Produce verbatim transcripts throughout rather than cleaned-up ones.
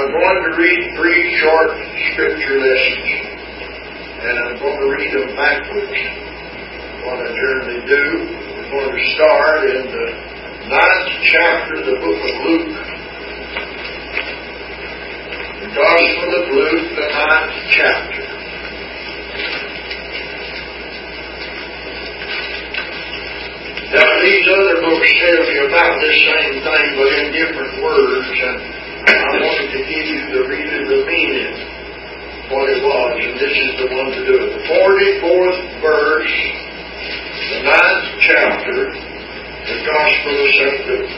I'm going to read three short scripture lessons, and I'm going to read them backwards. What I generally do, we're going to start in the ninth chapter of the book of Luke. The Gospel of Luke, the ninth chapter. Now, these other books tell you about this same thing, but in different words, and I wanted to give you the really the meaning of what it was, and this is the one to do it. The forty-fourth verse, the ninth chapter, the Gospel of Saint Luke.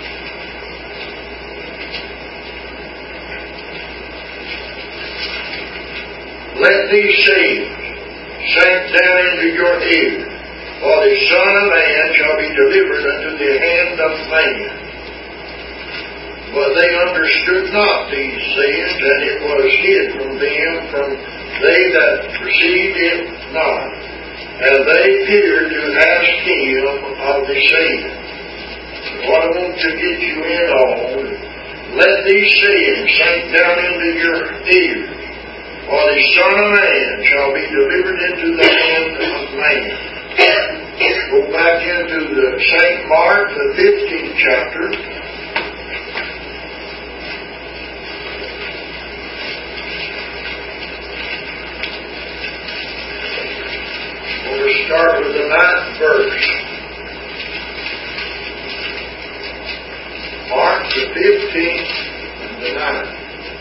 Let these sayings sink down into your ears, for the Son of Man shall be delivered unto the hand of man. But they understood not these sayings, and it was hid from them from they that perceived it not. And they feared to ask him of the saying. What I want to get you in on, let these sayings sink down into your ears, for the Son of Man shall be delivered into the hand of man. Go back into the Saint Mark, the fifteenth chapter. We'll start with the ninth verse. Mark, the fifteenth, and the ninth.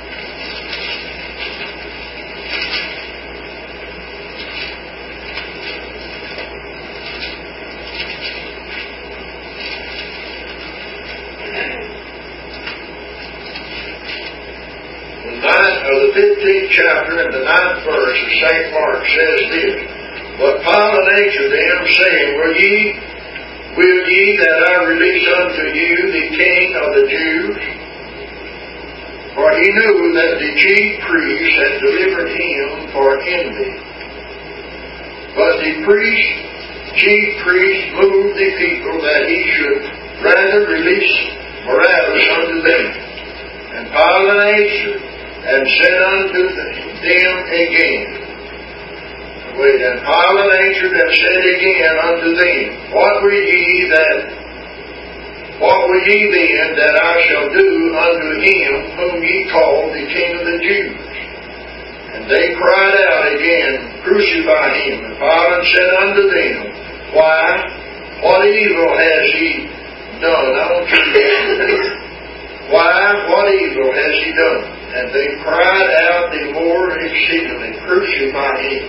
The fifteenth chapter and the ninth verse of Saint Mark says this: But Pilate answered them, saying, Will ye, will ye that I release unto you the King of the Jews? For he knew that the chief priests had delivered him for envy. But the priest, chief priests moved the people that he should rather release Barabbas unto them. And Pilate answered, and said unto them again. Wait, and Pilate answered and said again unto them, What will ye that, what will ye then that I shall do unto him whom ye call the King of the Jews? And they cried out again, Crucify him. And Pilate said unto them, Why, what evil has he done? I want you to listen. Why, what evil has he done? And they cried out the more exceedingly, Crucify him.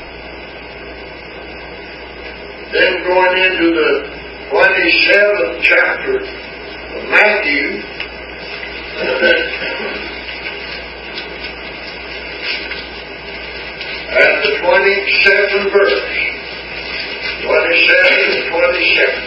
Then going into the twenty-seventh chapter of Matthew, and the twenty-second verse, twenty-seven and twenty-second.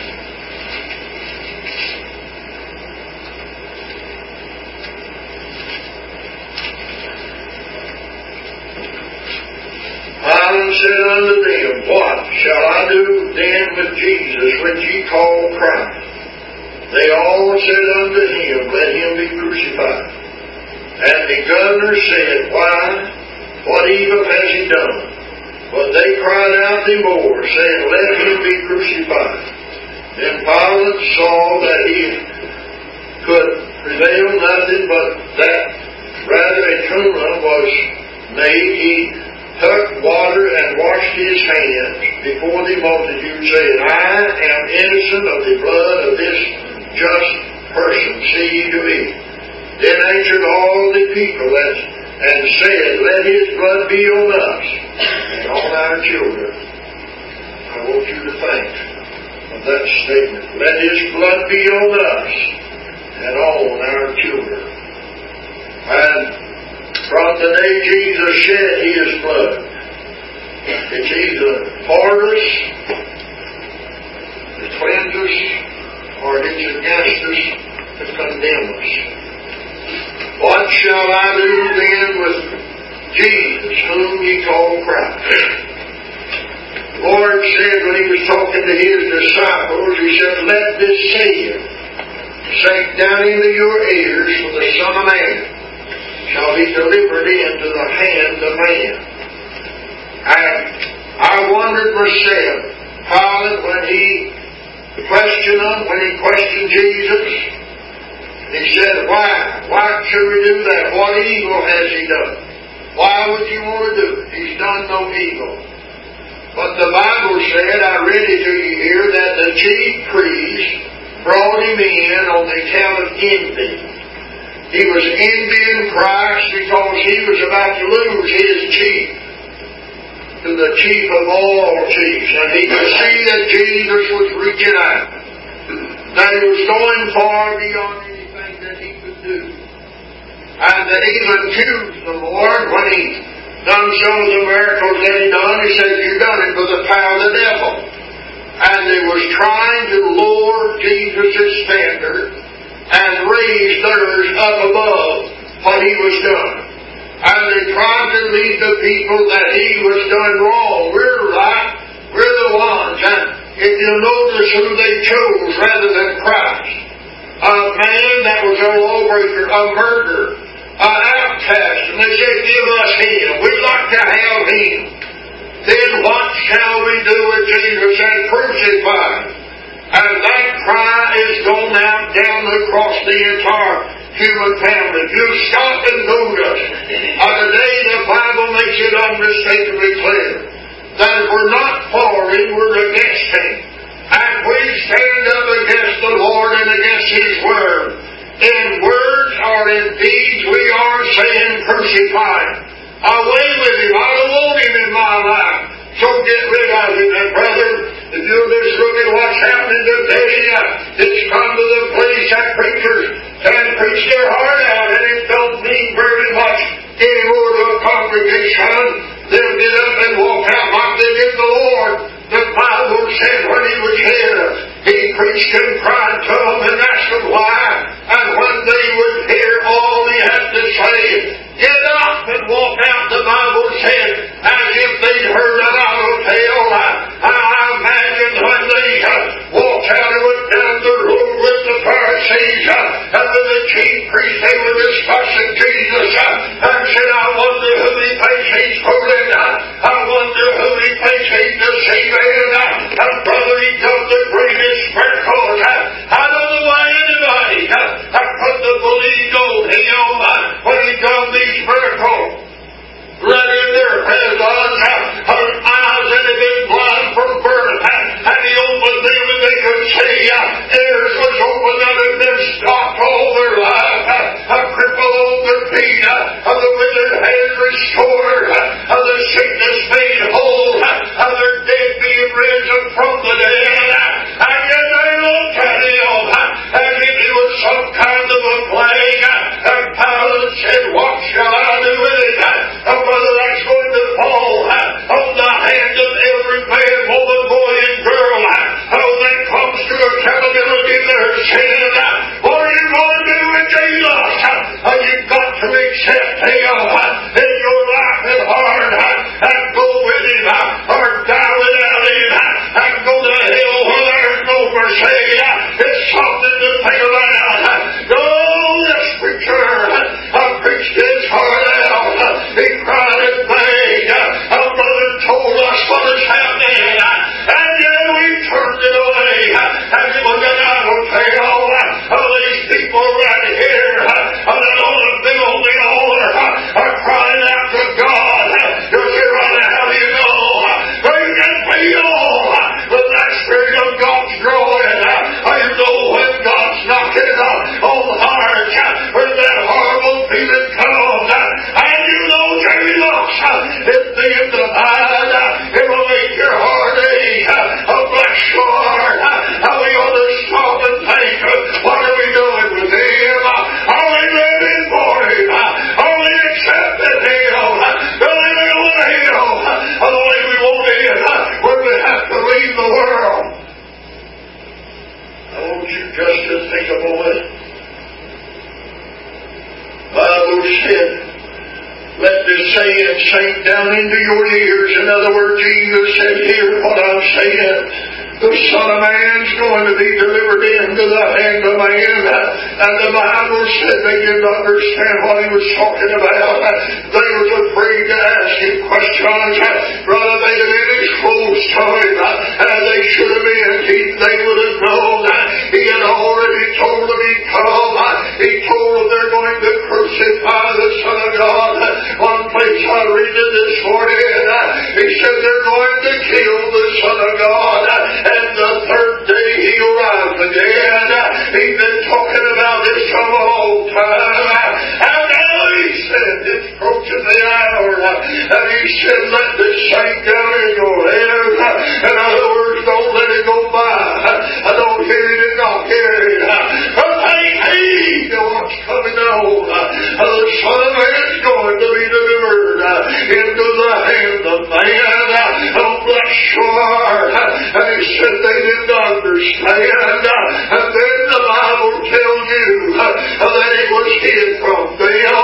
Pilate said unto them, What shall I do then with Jesus, which ye call Christ? They all said unto him, Let him be crucified. And the governor said, Why? What evil has he done? But they cried out the more, saying, Let him be crucified. Then Pilate saw that he could prevail nothing, but that rather a tumult was made. He took water and washed his hands before the multitude, saying, I am innocent of the blood of this just person. See ye to it. Then answered all the people that, and said, Let his blood be on us and on our children. I want you to think of that statement. Let his blood be on us and on our children. And from the day Jesus shed his blood, it's either for us, to cleanse us, or it's against us to condemn us. What shall I do then with Jesus, whom ye call Christ? The Lord said when he was talking to his disciples, he said, Let this saying sink down into your ears, for the Son of Man be delivered into the hands of man. And I wondered myself, Pilate, when he questioned him, when he questioned Jesus, he said, why? Why should we do that? What evil has he done? Why would you want to do it? He's done no evil. But the Bible said, I read it to you here, that the chief priests brought him in on the account of envy. He was envying Christ because he was about to lose his chief to the chief of all chiefs. And he could see that Jesus was reaching out, that he was going far beyond anything that he could do. And that even accused the Lord when he done some of the miracles that he done. He said, you done it for the power of the devil. And he was trying to lower Jesus' standard and raise theirs up above what he was done. And they tried to lead the people that he was done wrong. We're right. We're the ones. And if you notice who they chose rather than Christ, a man that was a lawbreaker, a murderer, an outcast, and they said, give us him. We'd like to have him. Then what shall we do with Jesus? And crucify him. And that cry is going out down across the entire human family. If you stop and notice, uh, today the Bible makes it unmistakably clear that if we're not for him, we're against him. And we stand up against the Lord and against his word. In words or in deeds, we are saying, crucify him. Away with him. I don't want him in my life. So get rid of him. And brother, if you'll just look at what's happening today, uh, it's come to the place that preachers can preach their heart out, and it don't mean very much anymore to a congregation. They'll get up and walk out like they did the Lord. The Bible said when he was here, he preached and cried to them and asked them why. And when they would hear all he had to say, get up and walk out, the Bible said, as if they'd heard an auto tale. I, I imagine when they uh, walked out and went down the road with the Pharisees uh, and with the chief priests, they were discussing Jesus uh, and said, I wonder who he thinks he's fooling. Uh, I wonder who he thinks he's deceiving. Uh, and brother, he done the greatest miracles. Uh, I don't know why anybody uh, could have believed on him uh, when he done these miracles. Right in their heads on, uh, her eyes that had been blind from birth, uh, and he opened them and they could see. Uh, ears was opened and had been stopped all their life. Uh, a cripple on their feet, uh, and the withered hands restored, uh, and the sickness made whole, uh, and their dead being risen from the dead. Uh, and yet they looked at him uh, as if it was some kind of a plague. Uh, and Pilate said, what shall I do with it? Uh, Brother, that's going to fall uh, on the hand of every man, woman, boy, and girl uh, that comes to accountability of their sin. Uh, what are you going to do with Jesus? Uh, you've got to accept him uh, in your life and heart uh, and go with him uh, or die without him uh, and go to hell where there's no mercy. Uh, it's something to think about. Uh, oh, this preacher uh, preached his heart out. Uh, he cried and begged. Uh, our brother told us what is happening. Uh, and then we turned it away. Uh, and it was an idle tale. Uh, of these people right here uh, that ought to be on the altar uh, are crying out to God. Uh, you'll say, right, how do you know? Uh, they can feel uh, that that Spirit of God's growing. Uh, you know when God's knocking uh, on hearts, uh, when that horrible feeling comes. Uh, and you know, Jesus, uh, it being the mind, uh, it will make your heart ache. Uh, oh, bless your heart. Uh, how we ought to stop and think, uh, what are we doing with him? Uh, are we living for him? Uh, are we accepting him? Uh, are we living with him? Uh, the way we want him uh, when we have to leave the world? I want you just to think a moment. Bible said, let this saying sink down into your ears. In other words, Jesus said, hear what I'm saying. The Son of Man's going to be delivered into the hand of man. And the Bible said they didn't understand what he was talking about. They was afraid to ask him questions. Brother, they'd have been exposed to him as they should have been. He, they would have known. He had already told them he'd come. He told them they're going to crucify the Son of God. One place I read it this morning. He said they're going to kill the Son of God. And the third day he'll rise again. He's been talking about this from a long time. And now he said, it's approaching the hour. And he said, let this sink down in your head. In other words, don't let it go by. I don't hear it and not hear it. But take heed to what's coming on. The Son of Man's going to be delivered into the hand of man. Oh, bless your heart. And he said they didn't understand. And then the Bible tells you that it was hid from them.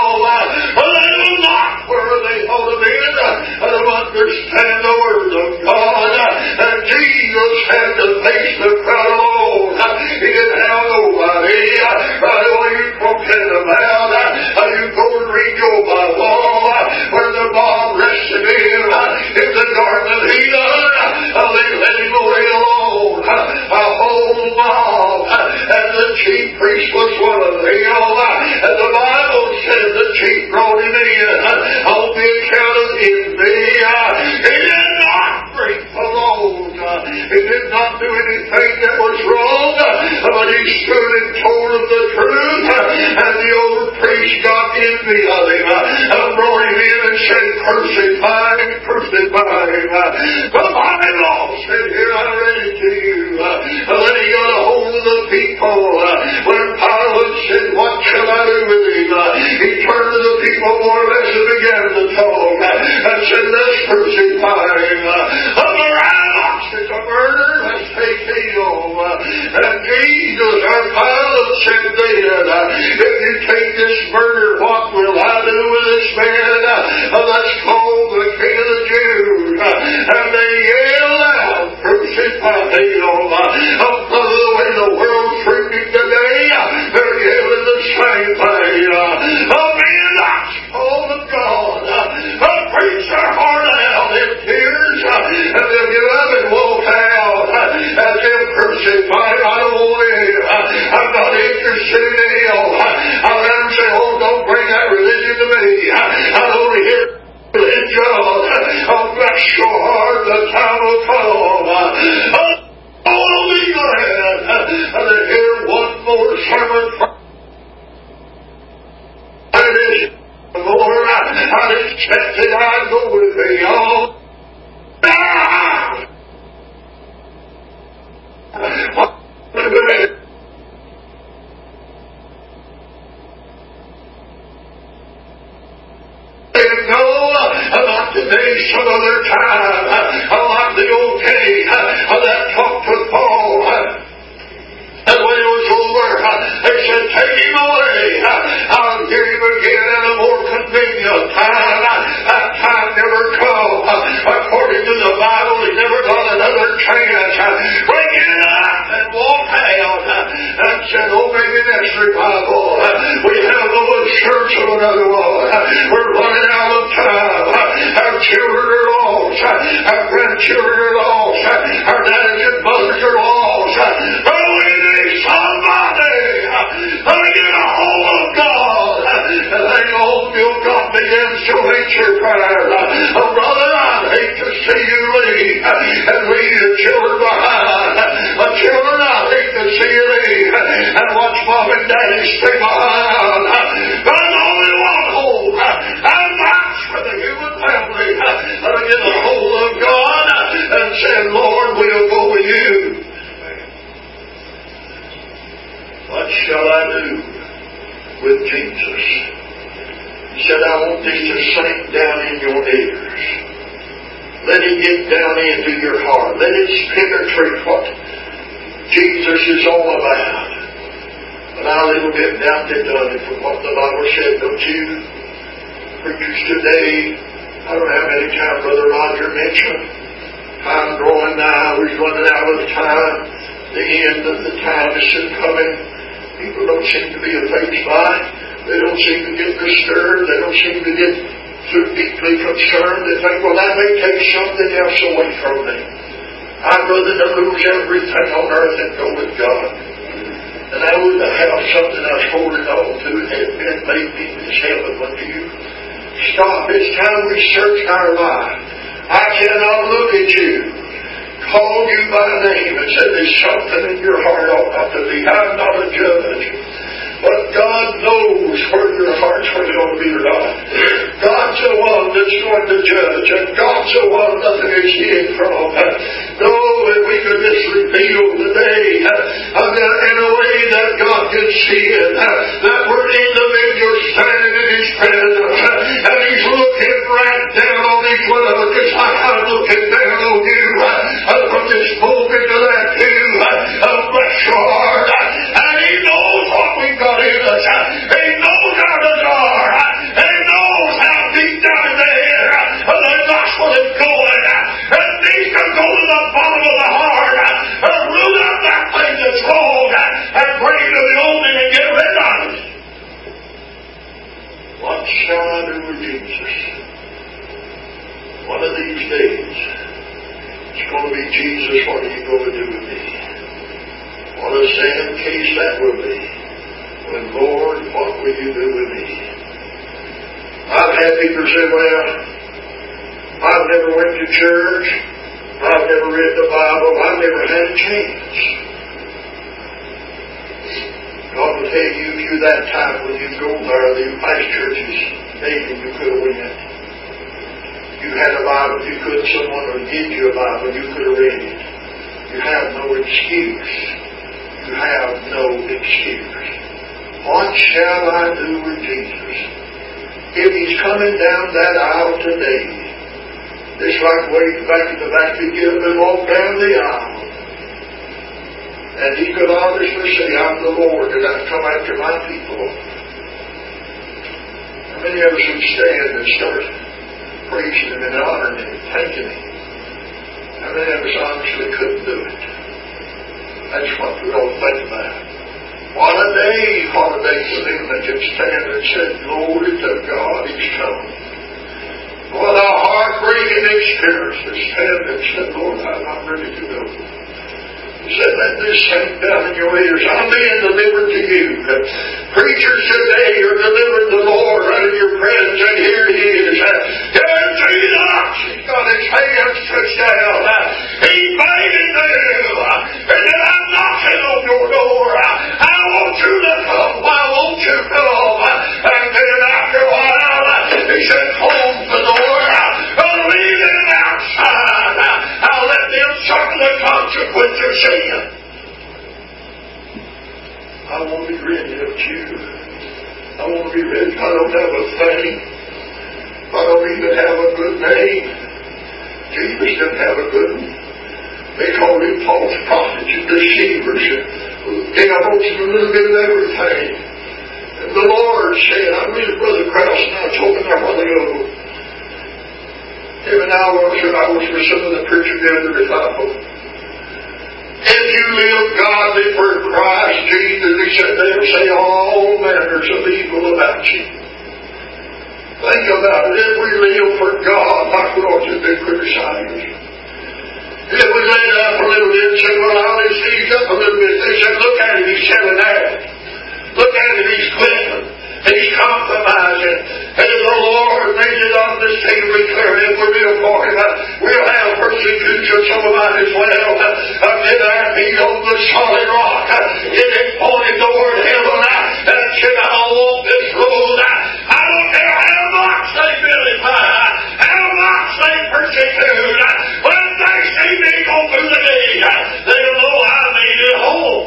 They were not where they ought to be to understand the Word of God. And Jesus had to face the crowd alone. He didn't have nobody. Right away you talking about. You go and read your Bible where the mob rested in in the Garden of Eden. They let him away alone. A whole mob. And the chief priest was one of them. And the Bible said the chief brought him in on the account of envy. He did not break the laws. He did not do anything that was wrong. But he stood and told them the truth. And the old priest got envy of him and brought him in and said, crucify him, crucify him. The Bible said, here I read it to you. And then he got a hold of the people. When Pilate said, what shall I do with him? He turned to the people more or less and began to talk and said, let's crucify him. A Barabbas is a murder. Let's take him. And Jesus, our Pilate said then, if you take this murder, what will I do with this man? Let's call the King of the Jews. And they yelled out, crucify him. Brother, the way the world's treating today, they're yelling the same thing. A man that's called of God. A preacher heart out in tears. And they'll get up and walk out as if crucified. I don't want him. I'm not interested in him. I let them say, oh, don't bring that religion to me. I don't want to hear religion. Oh, bless your heart, the time will come. Oh, I'll be glad to hear one more sermon from it. Lord, I expected I'd go with me. Oh, ah! Not today, some other time. I like the old day that talked with Paul. And when it was over, they said, take him away. I'll hear him again at a more convenient time. That time never come. According to the Bible, he never got another chance. Bring him up and walk out. And said, oh, maybe next revival we have no assurance of another one. We're running out of time. Our children are lost. Our grandchildren are lost. Our daddies and mothers are lost. But we need somebody to get a hold of God. And hang on till God begins to answer prayer. Oh, brother, I'd hate to see you leave and leave your children behind. My children, I'd hate to see you leave and watch mom and daddy stay behind. There's only one hope, and that's for the human family to get a hold of God and say, Lord, we'll go with you. What shall I do with Jesus? He said, I want this to sink down in your ears. Let it get down into your heart. Let it penetrate what Jesus is all about. But I a little bit doubted done it from what the Bible said, don't you? Preachers today, I don't know how many times Brother Roger mentioned Time drawing nigh. We're running out of time. The end of the time is soon coming. People don't seem to be affected by it. They don't seem to get disturbed. They don't seem to get too deeply concerned. They think, well, that may take something else away from me. I'd rather to lose everything on earth and go with God. And I would have something I was holding on to had been made me this heaven with you. Stop. It's time we search our life. I cannot look at you, call you by name, and say there's something in your heart ought not to be. I'm not a judge. But God knows where your heart's going to be or not. God's the one that's going to judge, and God's the one nothing is hid from. Oh, if we could just reveal today uh, in a way that God can see it, uh, that we're individuals standing in His presence, uh, and He's looking right down on each one of us, just like I'm looking down on you, uh, from this pulpit to that pew, uh, bless your heart, uh, and He knows what we've got in us. He knows our desire. He knows how deep down there the gospel is going. It needs to go to the bottom of the heart and root out that thing that's wrong and bring it to the opening and get rid of it. What shall I do with Jesus? One of these days, it's going to be, Jesus, what are you going to do with me? What a sad case that will be. And Lord, what will you do with me? I've had people say, well, I've never went to church. I've never read the Bible. I've never had a chance. God will tell you, if you're that type, when you go there, the past churches, maybe you could have went. You had a Bible, you could, someone would give you a Bible, you could have read it. You have no excuse. You have no excuse. What shall I do with Jesus? If He's coming down that aisle today, it's like waiting back in the back to get up and walk down the aisle. And He could honestly say, I'm the Lord, and I've come after my people. How many of us would stand and start praising Him and honoring Him and thanking Him? How many of us honestly couldn't do it? That's what we all think about. What a day, what a day for them that can stand and say, glory to God, He's come. What a heartbreaking experience to stand and say, Lord, I'm not ready to go. He said, let this sink down in your ears. I'm being delivered to you. Preachers today are delivering the Lord right in your presence, and here He is. Here's Jesus. He's got His hands stretched out. He's begging you. And then I'm knocking on your door. I want you to come. Why won't you come? And then after a while, He said, close the door. And leave Him outside. I'll let them suffer the consequence of sin. I want to be ready to you. I want to be ready. I don't have a thing. I don't even have a good name. Jesus didn't have a good one. They called Him false prophets and deceivers and devils and a little bit of everything. And the Lord said, I read Brother Krause and I told him a while ago. Him and I was, I was with some of the preachers in the revival. If you live godly for Christ Jesus, He said, they'll say all manners of evil about you. Think about it. If we live for God, like we ought to do criticize. If we lay up a little bit and say, well, I'll just ease up a little bit. They said, look at him, he's selling out. Look at him, he's clipping. He's compromising. And the Lord made it on this table clear. If we live for Him, we'll have persecution, some of mine as well. Uh, get our feet on the solid rock. Get it pointed toward heaven. And said, I'll walk this road. I don't care how much they vilify, how much they persecute. When they see me go through the gate, they'll know I made it home.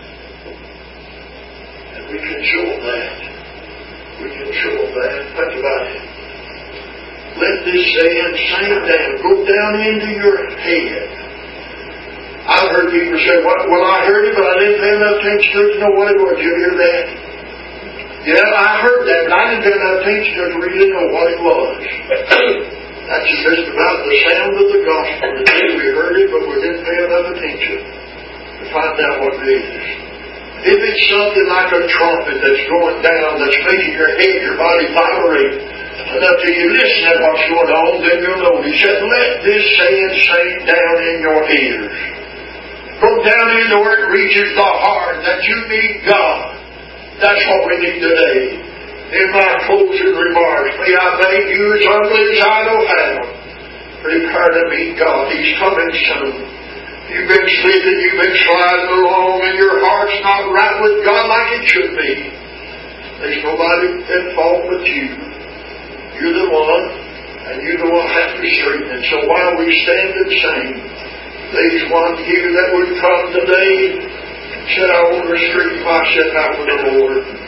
And we can show them that. We can show them that. Think about it. Let this saying sink down. Go down into your head. I've heard people say, well, well, I heard it, but I didn't pay enough attention to it to know what it was. Did you hear that? Yeah, I heard that, but I didn't pay enough attention to it to really know what it was. That's just about the sound of the gospel. Today we heard it, but we didn't pay enough attention to find out what it is. If it's something like a trumpet that's going down, that's making your head, your body vibrate enough till you listen to what's going on, then you'll know. He said, let this saying sink down in your ears. Go down into where it reaches the heart, that you need God. That's what we need today. In my closing remarks, may I beg you as humbly as I know how, prepare to meet God. He's coming soon. You've been sleeping, you've been sliding along, and your heart's not right with God like it should be. There's nobody at fault but you. You're the one, and you're the one who has to straighten it. So while we stand and sing, there's one here that would come today and said, I want to straighten myself out with the Lord.